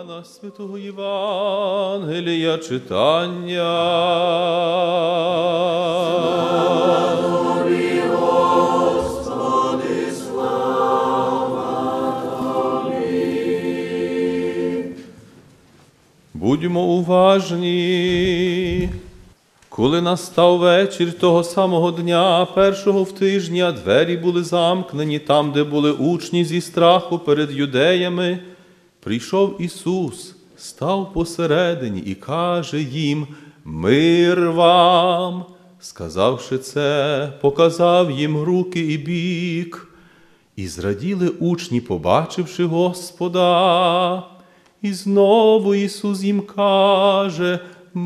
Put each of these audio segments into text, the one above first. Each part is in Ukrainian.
Івана, святого Євангелія читання. Слава Тобі, Господи, слава Тобі. Будьмо уважні. Коли настав вечір того самого дня, першого в тижні, а двері були замкнені там, де були учні зі страху перед юдеями, прийшов Ісус, став посередині і каже їм: «Мир вам!» Сказавши це, показав їм руки і бік. І зраділи учні, побачивши Господа. І знову Ісус їм каже: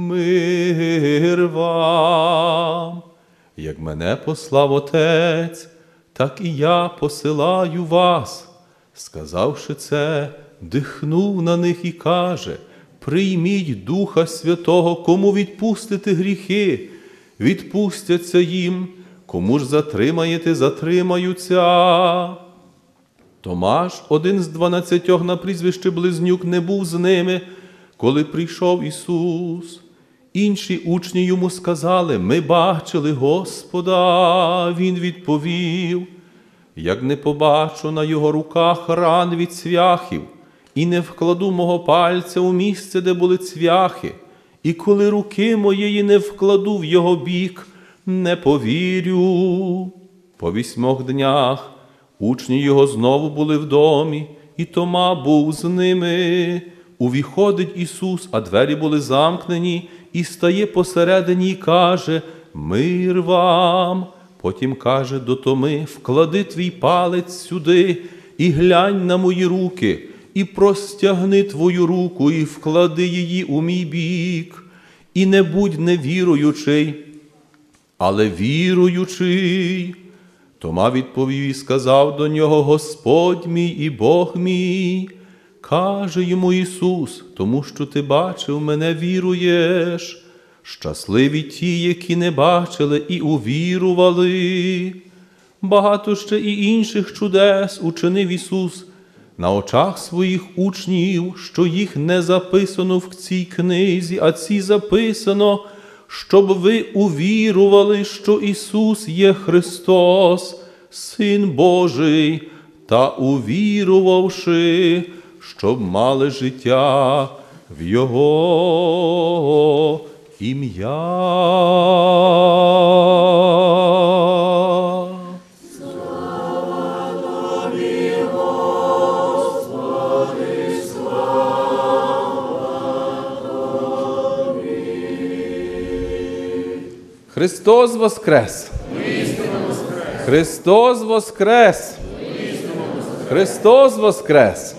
«Мир вам! Як мене послав Отець, так і я посилаю вас». Сказавши це, дихнув на них і каже: «Прийміть Духа Святого, кому відпустите гріхи, відпустяться їм, кому ж затримаєте, затримаються». Томаш, один з 12 на прізвище Близнюк, не був з ними, коли прийшов Ісус. Інші учні йому сказали: «Ми бачили Господа». Він відповів: «Як не побачу на його руках ран від цвяхів, і не вкладу мого пальця у місце, де були цвяхи, і коли руки моєї не вкладу в його бік, не повірю». По 8 днях учні його знову були в домі, і Тома був з ними. Увіходить Ісус, а двері були замкнені, і стає посередині і каже: «Мир вам!» Потім каже до Томи: «Вклади твій палець сюди, і глянь на мої руки, і простягни твою руку, і вклади її у мій бік. І не будь невіруючий, але віруючий». Тома відповів і сказав до нього: «Господь мій і Бог мій». Каже йому Ісус: «Тому що ти бачив мене, віруєш. Щасливі ті, які не бачили і увірували». Багато ще і інших чудес учинив Ісус на очах своїх учнів, що їх не записано в цій книзі, а ці записано, щоб ви увірували, що Ісус є Христос, Син Божий, та увірувавши, щоб мали життя в Його ім'я. Слава Тобі, Господи, слава Тобі. Христос воскрес! Христос воскрес! Христос воскрес!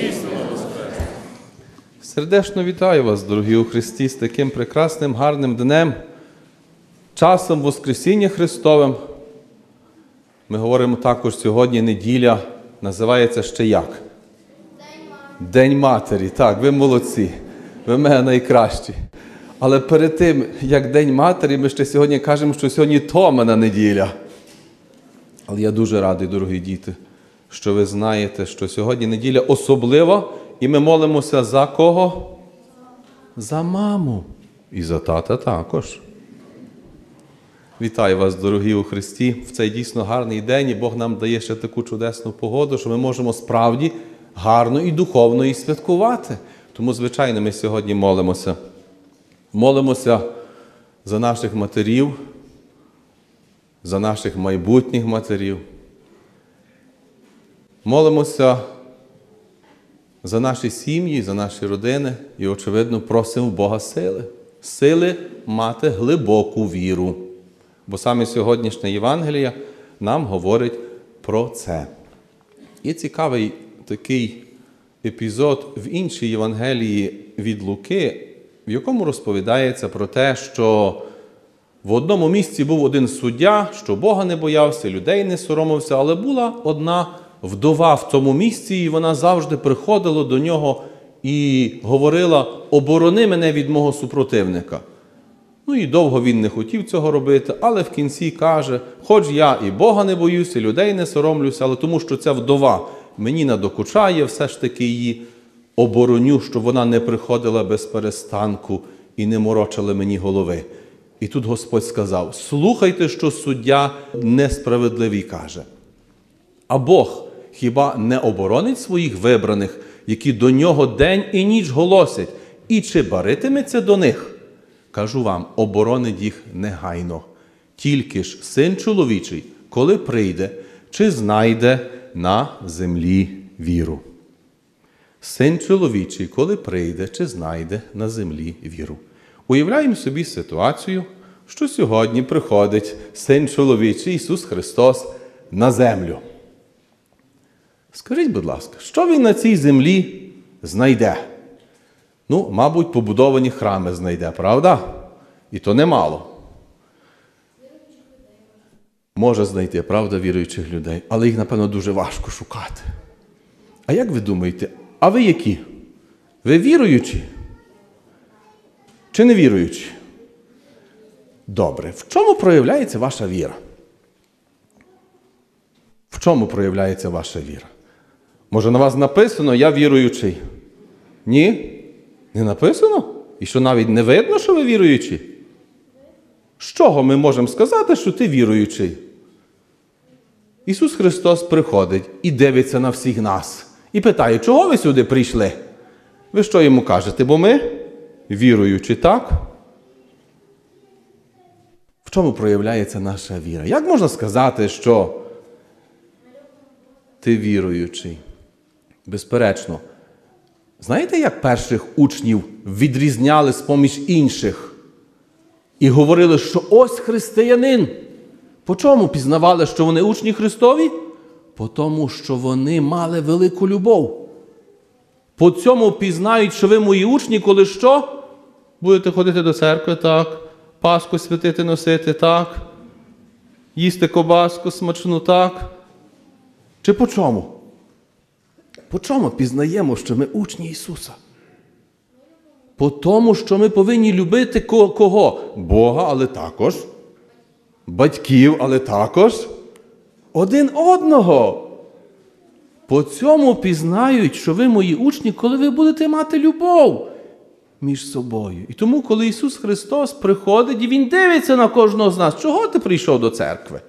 Сердечно вітаю вас, дорогі у Христі, з таким прекрасним, гарним днем, часом Воскресіння Христовим. Ми говоримо також сьогодні, неділя, називається ще як? День Матері. Так, ви молодці, ви в мене найкращі. Але перед тим, як День Матері, ми ще сьогодні кажемо, що сьогодні Томина неділя. Але я дуже радий, дорогі діти, що ви знаєте, що сьогодні неділя особлива, і ми молимося за кого? За маму. І за тата також. Вітаю вас, дорогі у Христі, в цей дійсно гарний день, і Бог нам дає ще таку чудесну погоду, що ми можемо справді гарно і духовно і святкувати. Тому, звичайно, ми сьогодні молимося. Молимося за наших матерів, за наших майбутніх матерів. Молимося за наші сім'ї, за наші родини і, очевидно, просимо в Бога сили. Сили мати глибоку віру. Бо саме сьогоднішня Євангелія нам говорить про це. Є цікавий такий епізод в іншій Євангелії від Луки, в якому розповідається про те, що в одному місці був один суддя, що Бога не боявся, людей не соромився, але була одна вдова в тому місці, і вона завжди приходила до нього і говорила: «Оборони мене від мого супротивника». Ну і довго він не хотів цього робити, але в кінці каже: «Хоч я і Бога не боюся, людей не соромлюся, але тому що ця вдова мені надокучає, все ж таки її обороню, щоб вона не приходила без перестанку і не морочила мені голови. І тут Господь сказав: слухайте, що суддя несправедливий каже. А Бог хіба не оборонить своїх вибраних, які до нього день і ніч голосять, і чи баритиметься до них? Кажу вам, оборонить їх негайно. Тільки ж Син чоловічий, коли прийде, чи знайде на землі віру? Син чоловічий, коли прийде, чи знайде на землі віру? Уявляємо собі ситуацію, що сьогодні приходить Син чоловічий Ісус Христос на землю. Скажіть, будь ласка, що Він на цій землі знайде? Ну, мабуть, побудовані храми знайде, правда? І то немало. Може знайти, правда, віруючих людей, але їх, напевно, дуже важко шукати. А як ви думаєте, а ви які? Ви віруючі? Чи не віруючі? Добре. В чому проявляється ваша віра? В чому проявляється ваша віра? Може, на вас написано: я віруючий? Ні? Не написано? І що навіть не видно, що ви віруючі? З чого ми можемо сказати, що ти віруючий? Ісус Христос приходить і дивиться на всіх нас. І питає: чого ви сюди прийшли? Ви що йому кажете? Бо ми віруючі, так? В чому проявляється наша віра? Як можна сказати, що ти віруючий? Безперечно. Знаєте, як перших учнів відрізняли з-поміж інших? І говорили, що ось християнин. По чому пізнавали, що вони учні Христові? По тому, що вони мали велику любов. По цьому пізнають, що ви мої учні, коли що? Будете ходити до церкви, так. Пасху святити носити, так. Їсти кобаску смачну, так. Чи по чому? По чому пізнаємо, що ми учні Ісуса? По тому, що ми повинні любити кого? Бога, але також. Батьків, але також. Один одного. По цьому пізнають, що ви мої учні, коли ви будете мати любов між собою. І тому, коли Ісус Христос приходить, і Він дивиться на кожного з нас: чого ти прийшов до церкви?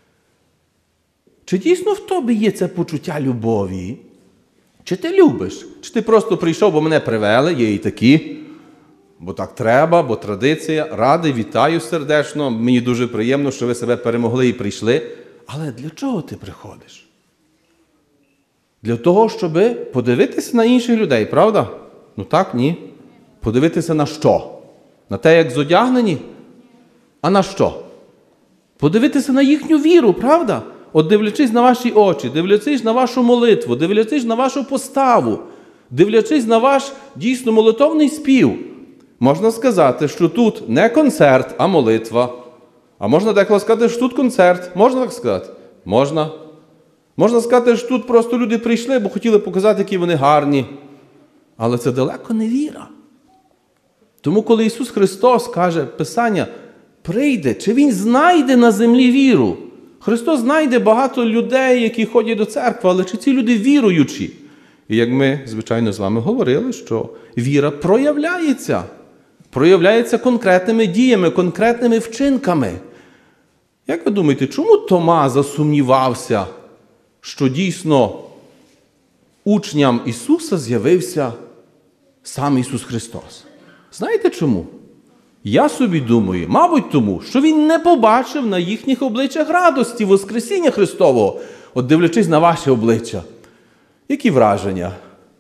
Чи дійсно в тобі є це почуття любові? Чи ти любиш? Чи ти просто прийшов, бо мене привели, є і такі, бо так треба, бо традиція. Радий, вітаю сердечно, мені дуже приємно, що ви себе перемогли і прийшли. Але для чого ти приходиш? Для того, щоб подивитися на інших людей, правда? Ну так, ні. Подивитися на що? На те, як зодягнені? А на що? Подивитися на їхню віру, правда? От дивлячись на ваші очі, дивлячись на вашу молитву, дивлячись на вашу поставу, дивлячись на ваш дійсно молитовний спів, можна сказати, що тут не концерт, а молитва. А можна деколи сказати, що тут концерт. Можна так сказати? Можна. Можна сказати, що тут просто люди прийшли, бо хотіли показати, які вони гарні. Але це далеко не віра. Тому, коли Ісус Христос каже, Писання, прийде, чи Він знайде на землі віру? Христос знайде багато людей, які ходять до церкви, але чи ці люди віруючі? І як ми, звичайно, з вами говорили, що віра проявляється. Проявляється конкретними діями, конкретними вчинками. Як ви думаєте, чому Тома засумнівався, що дійсно учням Ісуса з'явився сам Ісус Христос? Знаєте чому? Я собі думаю, мабуть тому, що він не побачив на їхніх обличчях радості Воскресіння Христового. От дивлячись на ваші обличчя. Які враження?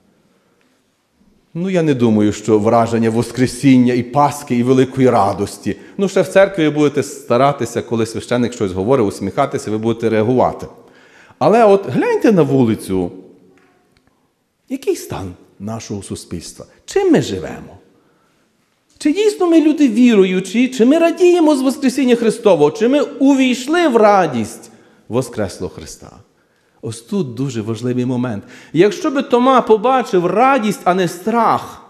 Ну, я не думаю, що враження Воскресіння і Пасхи, і великої радості. Ну, ще в церкві ви будете старатися, коли священник щось говорить, усміхатися, ви будете реагувати. Але от гляньте на вулицю. Який стан нашого суспільства? Чим ми живемо? Чи дійсно ми люди віруючі, чи ми радіємо з Воскресіння Христового, чи ми увійшли в радість Воскреслого Христа? Ось тут дуже важливий момент. Якщо би Тома побачив радість, а не страх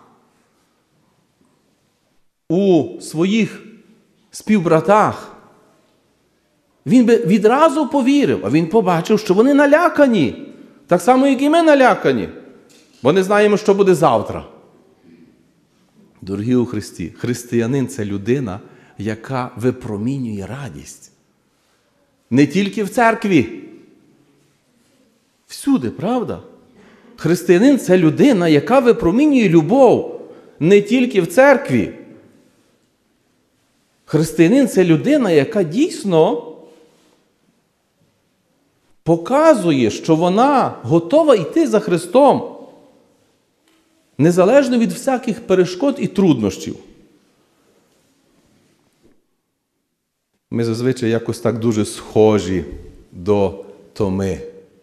у своїх співбратах, він би відразу повірив, а він побачив, що вони налякані. Так само, як і ми налякані. бо не знаємо, що буде завтра. Дорогі у Христі, християнин – це людина, яка випромінює радість. Не тільки в церкві. Всюди, правда? Християнин – це людина, яка випромінює любов. Не тільки в церкві. Християнин – це людина, яка дійсно показує, що вона готова йти за Христом. Незалежно від всяких перешкод і труднощів. Ми зазвичай якось так дуже схожі до Томи.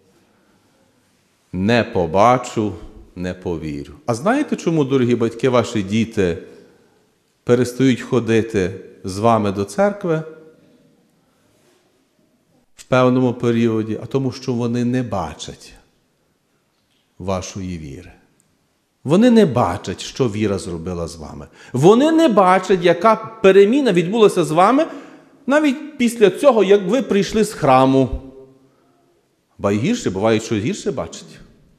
Не побачу, не повірю. А знаєте, чому, дорогі батьки, ваші діти перестають ходити з вами до церкви в певному періоді? А тому, що вони не бачать вашої віри. Вони не бачать, що віра зробила з вами. Вони не бачать, яка переміна відбулася з вами навіть після цього, як ви прийшли з храму. Ба й гірше, буває, що гірше бачать.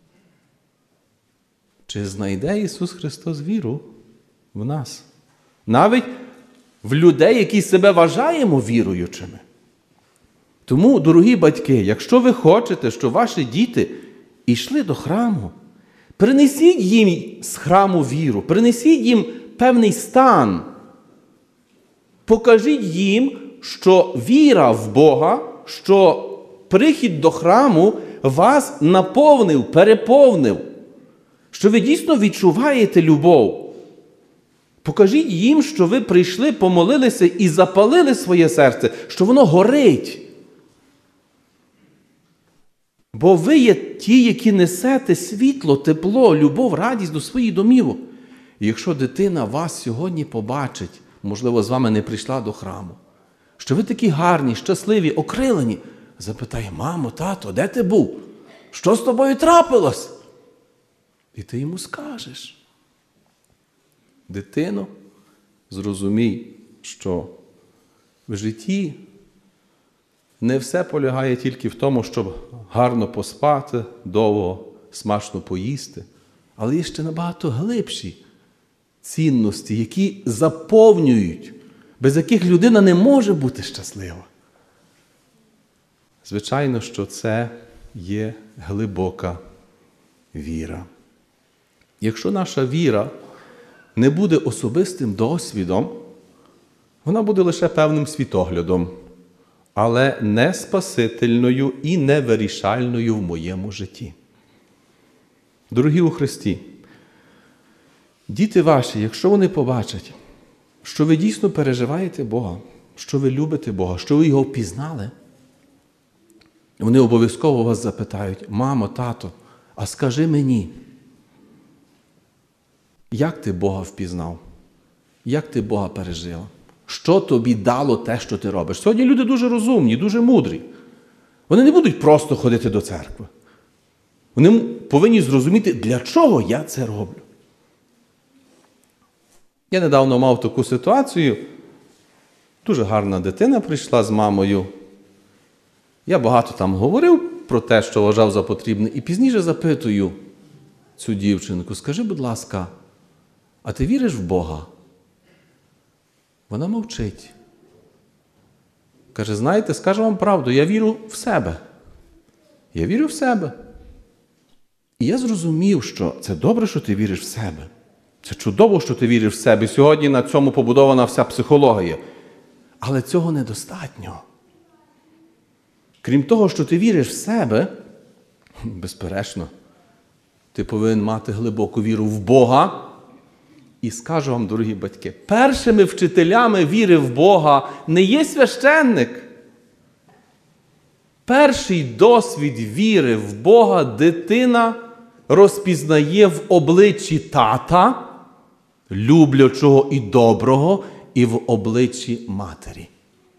Чи знайде Ісус Христос віру в нас? Навіть в людей, які себе вважаємо віруючими. Тому, дорогі батьки, якщо ви хочете, щоб ваші діти йшли до храму, принесіть їм з храму віру, принесіть їм певний стан. Покажіть їм, що віра в Бога, що прихід до храму вас наповнив, переповнив, що ви дійсно відчуваєте любов. Покажіть їм, що ви прийшли, помолилися і запалили своє серце, що воно горить. Бо ви є ті, які несете світло, тепло, любов, радість до своїх домівок. І якщо дитина вас сьогодні побачить, можливо, з вами не прийшла до храму, що ви такі гарні, щасливі, окрилені, запитає: мамо, тато, де ти був? Що з тобою трапилось? І ти йому скажеш: дитино, зрозумій, що в житті не все полягає тільки в тому, щоб гарно поспати, довго, смачно поїсти. Але є ще набагато глибші цінності, які заповнюють, без яких людина не може бути щаслива. Звичайно, що це є глибока віра. Якщо наша віра не буде особистим досвідом, вона буде лише певним світоглядом, але не спасительною і не вирішальною в моєму житті. Дорогі у Христі, діти ваші, якщо вони побачать, що ви дійсно переживаєте Бога, що ви любите Бога, що ви Його впізнали, вони обов'язково вас запитають: мамо, тато, а скажи мені, як ти Бога впізнав? Як ти Бога пережила? Що тобі дало те, що ти робиш? Сьогодні люди дуже розумні, дуже мудрі. Вони не будуть просто ходити до церкви. Вони повинні зрозуміти, для чого я це роблю. Я недавно мав таку ситуацію. Дуже гарна дитина прийшла з мамою. Я багато там говорив про те, що вважав за потрібне. І пізніше запитую цю дівчинку: скажи, будь ласка, а ти віриш в Бога? Вона мовчить. Каже: знаєте, скажу вам правду, я вірю в себе. Я вірю в себе. І я зрозумів, що це добре, що ти віриш в себе. Це чудово, що ти віриш в себе. Сьогодні на цьому побудована вся психологія. Але цього недостатньо. Крім того, що ти віриш в себе, безперечно, ти повинен мати глибоку віру в Бога. І скажу вам, дорогі батьки, першими вчителями віри в Бога не є священник. Перший досвід віри в Бога дитина розпізнає в обличчі тата, люблячого і доброго, і в обличчі матері.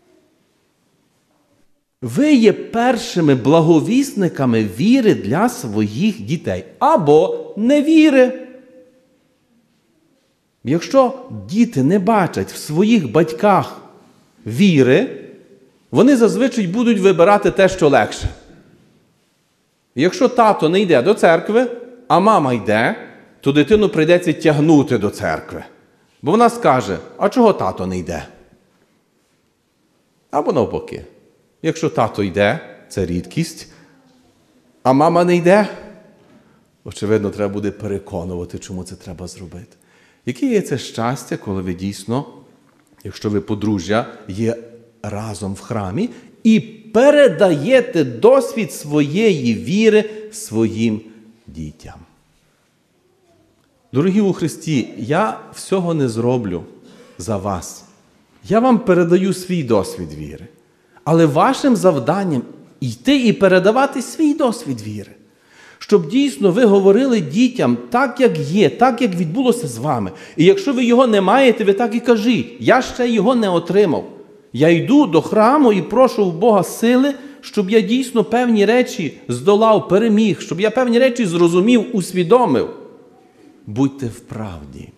Ви є першими благовісниками віри для своїх дітей або невіри. Якщо діти не бачать в своїх батьках віри, вони зазвичай будуть вибирати те, що легше. Якщо тато не йде до церкви, а мама йде, то дитину прийдеться тягнути до церкви. Бо вона скаже, а чого тато не йде? Або навпаки. Якщо тато йде, це рідкість, а мама не йде, очевидно, треба буде переконувати, чому це треба зробити. Яке є це щастя, коли ви дійсно, якщо ви подружжя, є разом в храмі і передаєте досвід своєї віри своїм дітям. Дорогі у Христі, я всього не зроблю за вас. Я вам передаю свій досвід віри. Але вашим завданням йти і передавати свій досвід віри. Щоб дійсно ви говорили дітям так, як є, так, як відбулося з вами. І якщо ви його не маєте, ви так і кажіть, я ще його не отримав. Я йду до храму і прошу в Бога сили, щоб я дійсно певні речі здолав, переміг, щоб я певні речі зрозумів, усвідомив. Будьте в правді.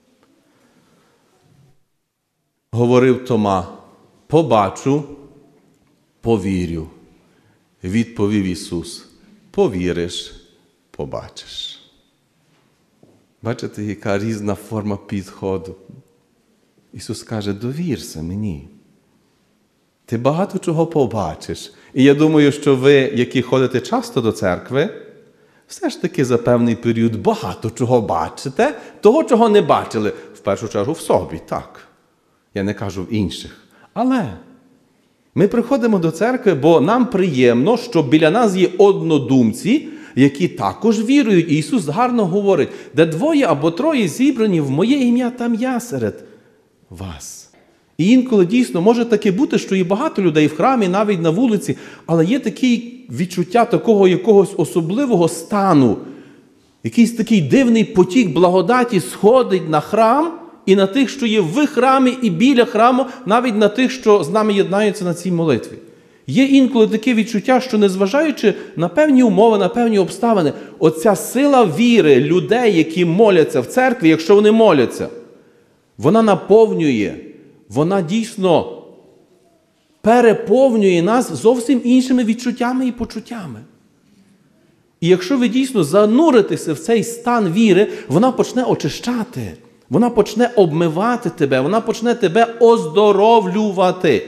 Говорив Тома, побачу, повірю. Відповів Ісус, повіриш, побачиш. Бачите, яка різна форма підходу. Ісус каже, довірся мені. Ти багато чого побачиш. І я думаю, що ви, які ходите часто до церкви, все ж таки за певний період багато чого бачите, того, чого не бачили. В першу чергу в собі, так. Я не кажу в інших. Але ми приходимо до церкви, бо нам приємно, що біля нас є однодумці, які також вірують. І Ісус гарно говорить, де двоє або троє зібрані в моє ім'я, там я серед вас. І інколи дійсно може таке бути, що є багато людей в храмі, навіть на вулиці, але є таке відчуття такого якогось особливого стану. Якийсь такий дивний потік благодаті сходить на храм і на тих, що є в храмі і біля храму, навіть на тих, що з нами єднаються на цій молитві. Є інколи таке відчуття, що незважаючи на певні умови, на певні обставини, оця сила віри людей, які моляться в церкві, якщо вони моляться, вона наповнює, вона дійсно переповнює нас зовсім іншими відчуттями і почуттями. І якщо ви дійсно зануритеся в цей стан віри, вона почне очищати, вона почне обмивати тебе, вона почне тебе оздоровлювати.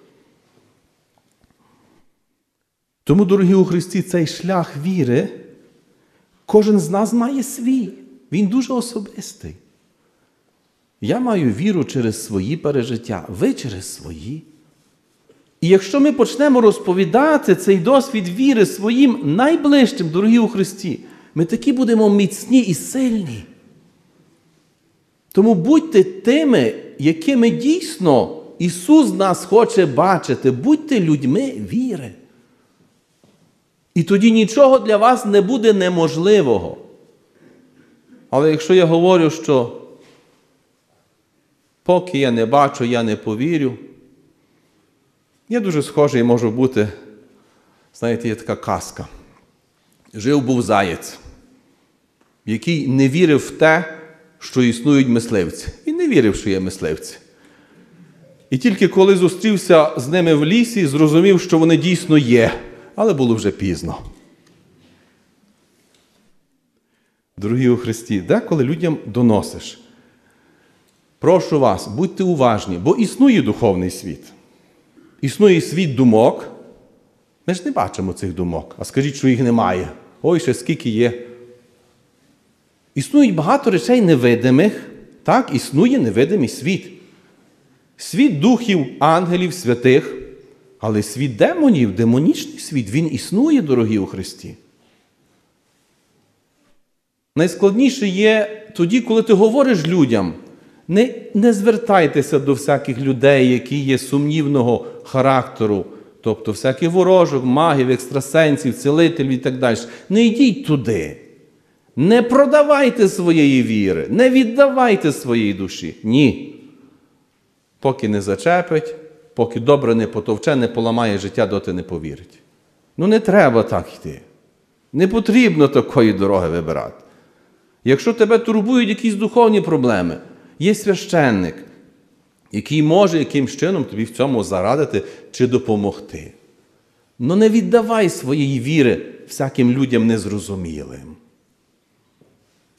Тому, дорогі у Христі, цей шлях віри, кожен з нас має свій. Він дуже особистий. Я маю віру через свої пережиття, ви через свої. І якщо ми почнемо розповідати цей досвід віри своїм найближчим, дорогі у Христі, ми такі будемо міцні і сильні. Тому будьте тими, якими дійсно Ісус нас хоче бачити. Будьте людьми віри. І тоді нічого для вас не буде неможливого. Але якщо я говорю, що поки я не бачу, я не повірю, я дуже схожий можу бути, знаєте, є така казка. Жив-був заєць, який не вірив в те, що існують мисливці. Він не вірив, що є мисливці. І тільки коли зустрівся з ними в лісі, зрозумів, що вони дійсно є. Але було вже пізно. Дорогі у Христі, деколи людям доносиш. Прошу вас, будьте уважні, бо існує духовний світ. Існує світ думок. Ми ж не бачимо цих думок. А скажіть, що їх немає. Ой, ще скільки є. Існує багато речей невидимих. Так, існує невидимий світ. Світ духів, ангелів, святих. Але світ демонів, демонічний світ, він існує, дорогі у Христі. Найскладніше є тоді, коли ти говориш людям, не звертайтеся до всяких людей, які є сумнівного характеру, тобто всяких ворожок, магів, екстрасенсів, цілителів і так далі. Не йдіть туди. Не продавайте своєї віри, не віддавайте своєї душі. Ні. Поки не зачепить, поки добре не потовче, не поламає життя, доти не повірить. Не треба так йти. Не потрібно такої дороги вибирати. Якщо тебе турбують якісь духовні проблеми, є священник, який може якимсь чином тобі в цьому зарадити чи допомогти. Не віддавай своєї віри всяким людям незрозумілим.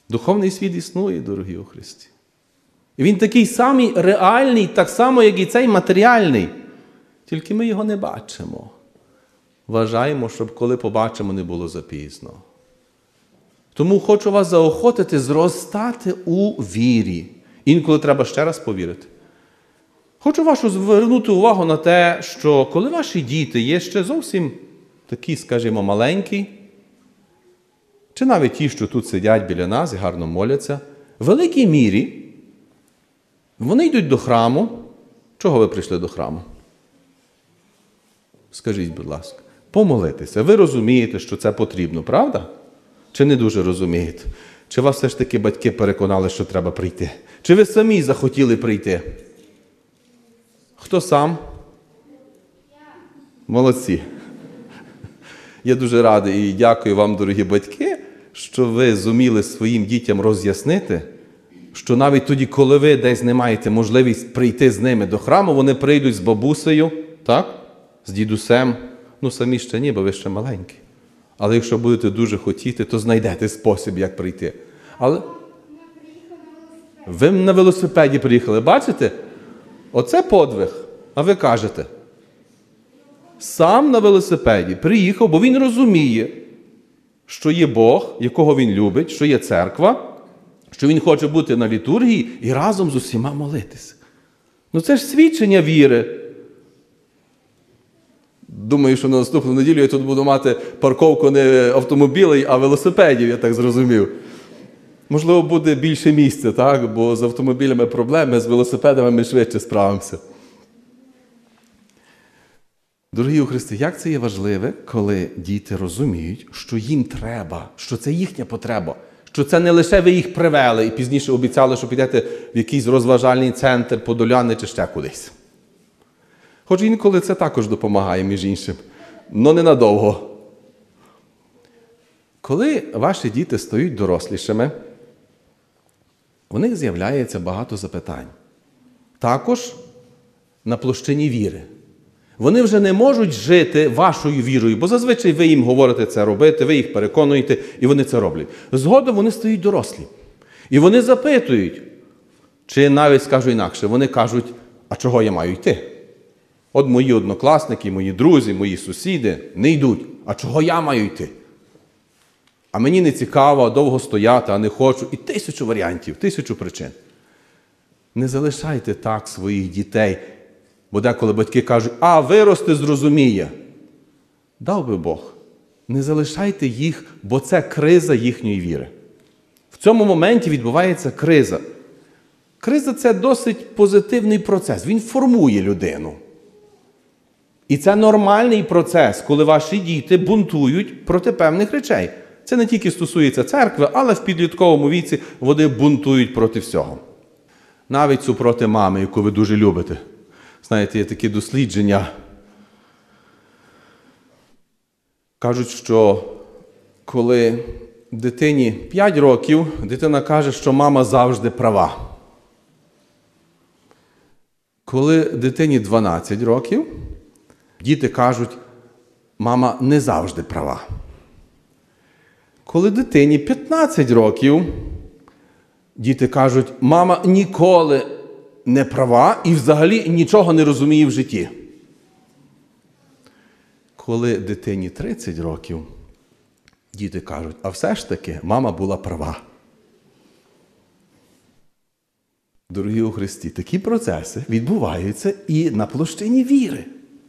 Духовний світ існує, дорогі у Христі. І він такий самий реальний, так само, як і цей матеріальний. Тільки ми його не бачимо. Вважаємо, щоб коли побачимо, не було запізно. Тому хочу вас заохотити зростати у вірі. Інколи треба ще раз повірити. Хочу вашу звернути увагу на те, що коли ваші діти є ще зовсім такі, скажімо, маленькі, чи навіть ті, що тут сидять біля нас і гарно моляться, в великій мірі вони йдуть до храму. Чого ви прийшли до храму? Скажіть, будь ласка, помолитися. Ви розумієте, що це потрібно, правда? Чи не дуже розумієте? Чи вас все ж таки батьки переконали, що треба прийти? Чи ви самі захотіли прийти? Хто сам? Молодці. Я дуже радий і дякую вам, дорогі батьки, що ви зуміли своїм дітям роз'яснити, що навіть тоді, коли ви десь не маєте можливість прийти з ними до храму, вони прийдуть з бабусею, так? З дідусем. Ну, самі ще ні, бо ви ще маленькі. Але якщо будете дуже хотіти, то знайдете спосіб, як прийти. Але ви на велосипеді приїхали, бачите? Оце подвиг. А ви кажете, сам на велосипеді приїхав, бо він розуміє, що є Бог, якого він любить, що є церква, що він хоче бути на літургії і разом з усіма молитися. Ну це ж свідчення віри. Думаю, що на наступну неділю я тут буду мати парковку не автомобілей, а велосипедів, я так зрозумів. Можливо, буде більше місця, так? Бо з автомобілями проблеми, з велосипедами ми швидше справимося. Дорогі у Христі, як це є важливе, коли діти розуміють, що їм треба, що це їхня потреба, що це не лише ви їх привели і пізніше обіцяли, що підете в якийсь розважальний центр, Подоляни чи ще кудись. Хоч інколи це також допомагає, між іншим, але ненадовго. Коли ваші діти стають дорослішими, у них з'являється багато запитань. Також на площині віри. Вони вже не можуть жити вашою вірою, бо зазвичай ви їм говорите це робити, ви їх переконуєте, і вони це роблять. Згодом вони стають дорослі. І вони запитують, чи навіть скажу інакше, вони кажуть, а чого я маю йти? От мої однокласники, мої друзі, мої сусіди не йдуть. А чого я маю йти? А мені не цікаво, довго стояти, а не хочу. І 1000 варіантів, 1000 причин. Не залишайте так своїх дітей. Бо деколи батьки кажуть, а виросте, зрозуміє. Дав би Бог. Не залишайте їх, бо це криза їхньої віри. В цьому моменті відбувається криза. Криза – це досить позитивний процес. Він формує людину. І це нормальний процес, коли ваші діти бунтують проти певних речей. Це не тільки стосується церкви, але в підлітковому віці вони бунтують проти всього. Навіть супроти мами, яку ви дуже любите. Знаєте, є такі дослідження. Кажуть, що коли дитині 5 років, дитина каже, що мама завжди права. Коли дитині 12 років, діти кажуть, мама не завжди права. Коли дитині 15 років, діти кажуть, мама ніколи не права і взагалі нічого не розуміє в житті. Коли дитині 30 років, діти кажуть, а все ж таки мама була права. Дорогі у Христі, такі процеси відбуваються і на площині віри.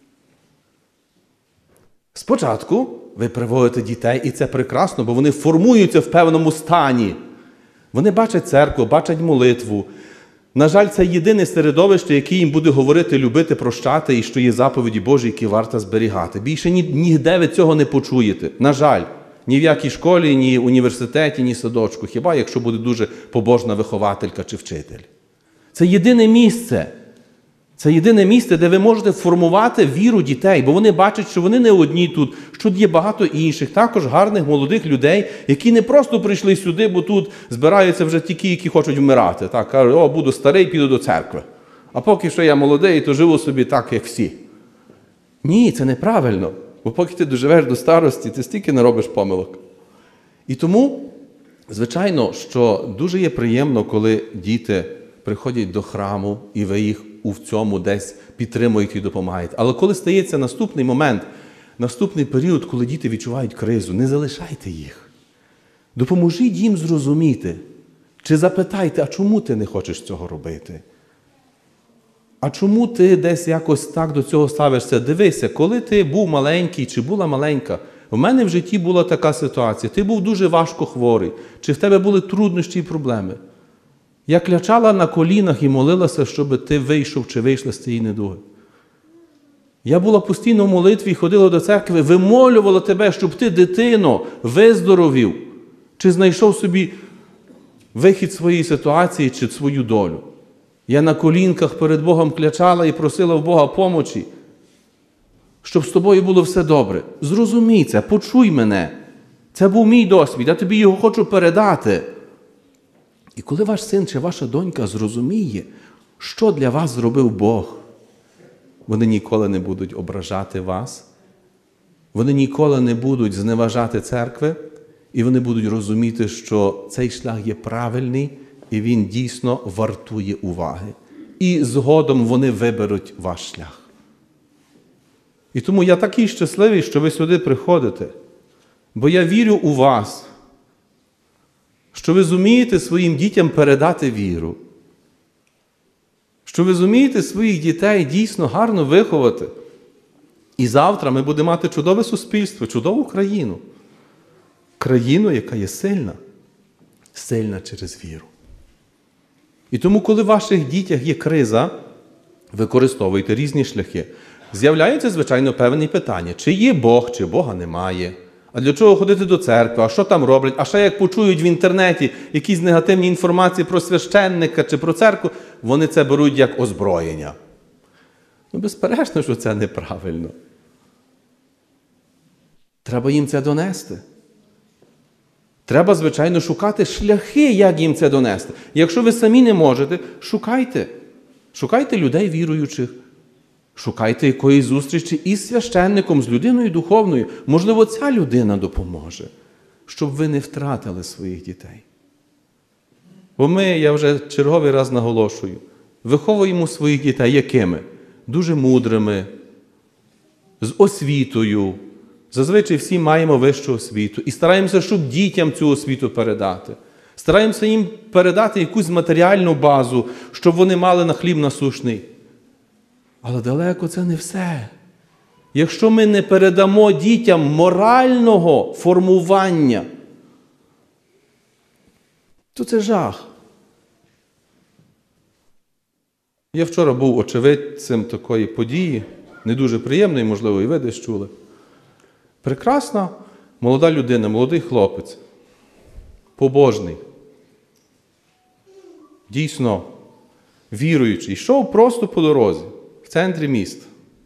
Спочатку ви приводите дітей, і це прекрасно, бо вони формуються в певному стані. Вони бачать церкву, бачать молитву. На жаль, це єдине середовище, яке їм буде говорити, любити, прощати, і що є заповіді Божі, які варто зберігати. Більше ніде ви цього не почуєте. На жаль, ні в якій школі, ні університеті, ні садочку. Хіба якщо буде дуже побожна вихователька чи вчитель. Це єдине місце. Це єдине місце, де ви можете формувати віру дітей, бо вони бачать, що вони не одні тут, що є багато інших, також гарних молодих людей, які не просто прийшли сюди, бо тут збираються вже ті, які хочуть вмирати. Так, кажуть, о, буду старий, піду до церкви. А поки що я молодий, то живу собі так, як всі. Ні, це неправильно. Бо поки ти доживеш до старості, ти стільки не робиш помилок. І тому Звичайно, що дуже є приємно, коли діти приходять до храму, і ви їх у цьому десь підтримуєте і допомагаєте. Але коли стається наступний момент, наступний період, коли діти відчувають кризу, не залишайте їх. Допоможіть їм зрозуміти, чи запитайте, а чому ти не хочеш цього робити? А чому ти десь якось так до цього ставишся? Дивися, коли ти був маленький чи була маленька, в мене в житті була така ситуація. Ти був дуже важко хворий, чи в тебе були труднощі і проблеми. Я клячала на колінах і молилася, щоб ти вийшов чи вийшла з цієї недуги. Я була постійно в молитві, ходила до церкви, вимолювала тебе, щоб ти, дитино, виздоровів, чи знайшов собі вихід своєї ситуації, чи свою долю. Я на колінках перед Богом клячала і просила в Бога помочі, щоб з тобою було все добре. Зрозумій це, почуй мене. Це був мій досвід, я тобі його хочу передати. І коли ваш син чи ваша донька зрозуміє, що для вас зробив Бог, вони ніколи не будуть ображати вас, вони ніколи не будуть зневажати церкви, і вони будуть розуміти, що цей шлях є правильний, і він дійсно вартує уваги. І згодом вони виберуть ваш шлях. І тому я такий щасливий, що ви сюди приходите, бо я вірю у вас, що ви зумієте своїм дітям передати віру, що ви зумієте своїх дітей дійсно гарно виховати. І завтра ми будемо мати чудове суспільство, чудову країну. Країну, яка є сильна, сильна через віру. І тому, коли в ваших дітях є криза, використовуйте різні шляхи. З'являються, звичайно, певні питання. Чи є Бог, чи Бога немає? А для чого ходити до церкви? А що там роблять? А ще як почують в інтернеті якісь негативні інформації про священника чи про церкву, вони це беруть як озброєння. Ну, безперечно, що це неправильно. Треба їм це донести. Треба, звичайно, шукати шляхи, як їм це донести. Якщо ви самі не можете, шукайте. Шукайте людей віруючих. Шукайте якоїсь зустрічі із священником, з людиною духовною. Можливо, ця людина допоможе, щоб ви не втратили своїх дітей. Бо ми, я вже черговий раз наголошую, виховуємо своїх дітей якими? Дуже мудрими, з освітою. Зазвичай всі маємо вищу освіту. І стараємося, щоб дітям цю освіту передати. Стараємося їм передати якусь матеріальну базу, щоб вони мали на хліб насущний. Але далеко це не все. Якщо ми не передамо дітям морального формування, то це жах. Я вчора був очевидцем такої події, не дуже приємної, можливо, і ви десь чули. Прекрасна молода людина, молодий хлопець, побожний, дійсно віруючий, йшов просто по дорозі, в центрі міста.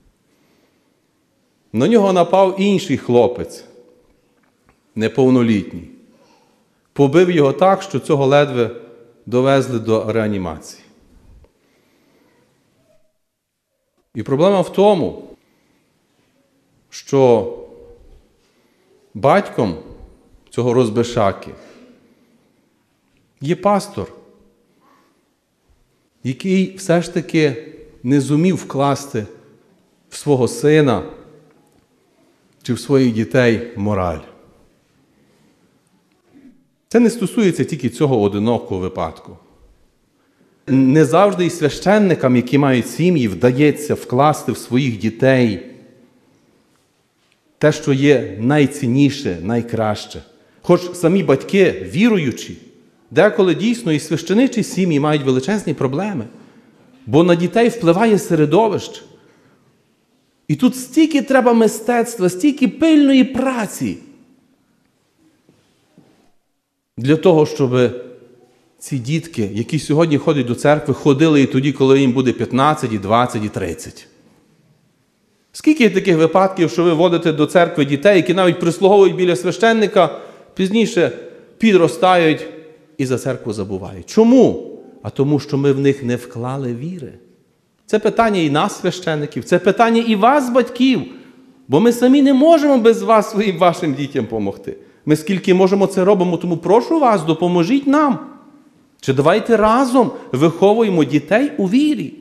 На нього напав інший хлопець, неповнолітній. Побив його так, що цього ледве довезли до реанімації. І проблема в тому, що батьком цього розбишаки є пастор, який все ж таки не зумів вкласти в свого сина чи в своїх дітей мораль. Це не стосується тільки цього одинокого випадку. Не завжди і священникам, які мають сім'ї, вдається вкласти в своїх дітей те, що є найцінніше, найкраще. Хоч самі батьки, віруючі, деколи дійсно і священичі сім'ї мають величезні проблеми, бо на дітей впливає середовище. І тут стільки треба мистецтва, стільки пильної праці для того, щоб ці дітки, які сьогодні ходять до церкви, ходили і тоді, коли їм буде 15, і 20, і 30. Скільки є таких випадків, що ви водите до церкви дітей, які навіть прислуговують біля священника, пізніше підростають і за церкву забувають. Чому? А тому, що ми в них не вклали віри. Це питання і нас, священників, це питання і вас, батьків, бо ми самі не можемо без вас своїм вашим дітям допомогти. Ми скільки можемо це робимо, тому прошу вас, допоможіть нам. Чи давайте разом виховуємо дітей у вірі.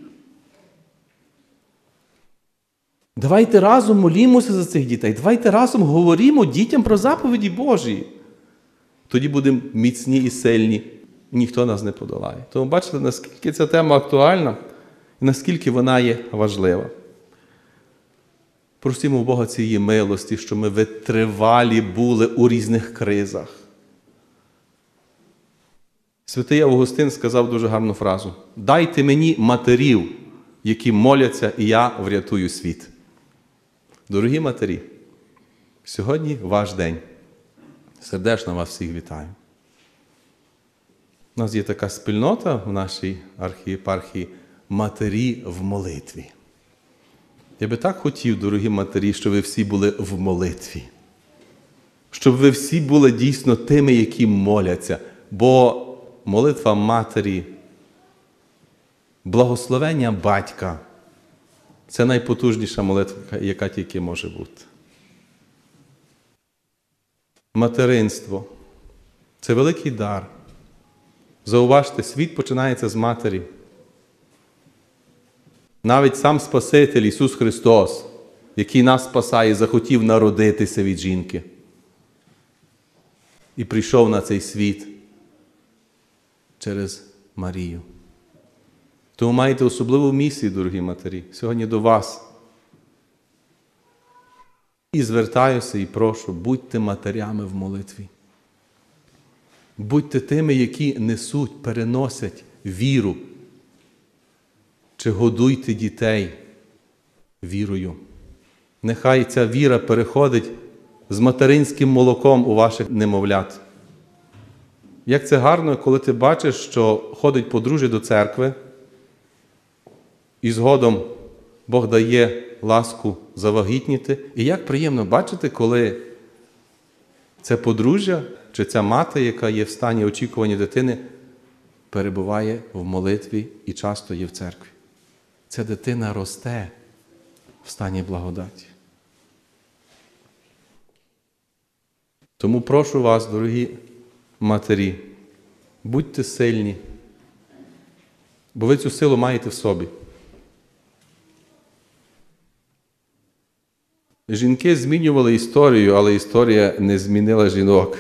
Давайте разом молімося за цих дітей. Давайте разом говоримо дітям про заповіді Божі. Тоді будемо міцні і сильні, і ніхто нас не подолає. Тому бачите, наскільки ця тема актуальна і наскільки вона є важлива. Просимо у Бога цієї милості, що ми витривалі були у різних кризах. Святий Августин сказав дуже гарну фразу: «Дайте мені матерів, які моляться, і я врятую світ». Дорогі матері, сьогодні ваш день. Сердечно вас всіх вітаю. У нас є така спільнота в нашій архієпархії «Матері в молитві». Я би так хотів, дорогі матері, щоб ви всі були в молитві. Щоб ви всі були дійсно тими, які моляться. Бо молитва матері, благословення батька – це найпотужніша молитва, яка тільки може бути. Материнство – це великий дар. Зауважте, світ починається з матері. Навіть сам Спаситель Ісус Христос, який нас спасає, захотів народитися від жінки. І прийшов на цей світ через Марію. Тому маєте особливу місію, дорогі матері, сьогодні до вас. І звертаюся і прошу, будьте матерями в молитві. Будьте тими, які несуть, переносять віру. Чи годуйте дітей вірою. Нехай ця віра переходить з материнським молоком у ваших немовлят. Як це гарно, коли ти бачиш, що ходить подружжя до церкви, і згодом Бог дає ласку завагітніти. І як приємно бачити, коли це подружжя, чи ця мати, яка є в стані очікування дитини, перебуває в молитві і часто є в церкві. Ця дитина росте в стані благодаті. Тому прошу вас, дорогі матері, будьте сильні, бо ви цю силу маєте в собі. Жінки змінювали історію, але історія не змінила жінок.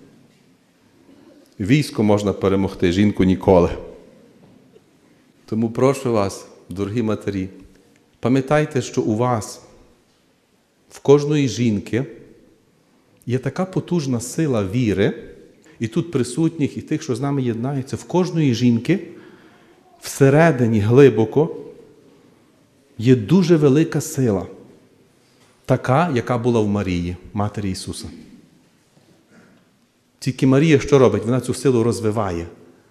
Військо можна перемогти, жінку ніколи. Тому прошу вас, дорогі матері, пам'ятайте, що у вас, в кожної жінки, є така потужна сила віри, і тут присутніх, і тих, що з нами єднаються, в кожної жінки всередині глибоко є дуже велика сила. Така, яка була в Марії, Матері Ісуса. Тільки Марія що робить? Вона цю силу розвиває.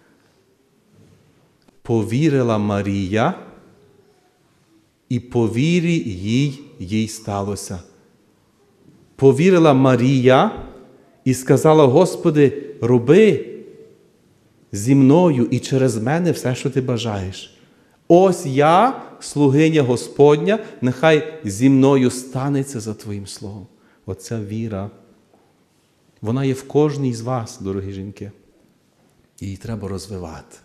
Повірила Марія, і по вірі їй сталося. Повірила Марія і сказала: Господи, роби зі мною і через мене все, що ти бажаєш. Ось я, слугиня Господня, нехай зі мною станеться за Твоїм словом. Оця віра, вона є в кожній з вас, дорогі жінки. Її треба розвивати.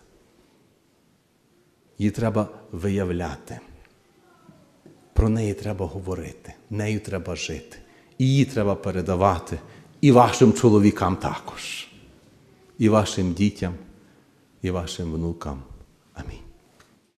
Її треба виявляти. Про неї треба говорити, нею треба жити. І її треба передавати і вашим чоловікам також, і вашим дітям, і вашим внукам.